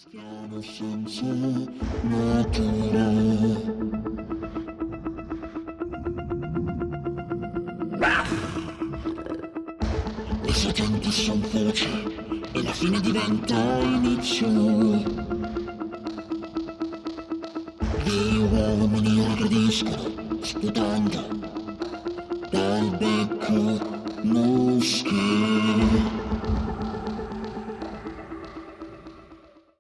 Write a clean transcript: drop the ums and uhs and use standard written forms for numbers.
Stiamo senza natura. Questa gente s'infuce e la fine diventa inizio. Gli uomini aggrediscono, sputando dal becco muschi.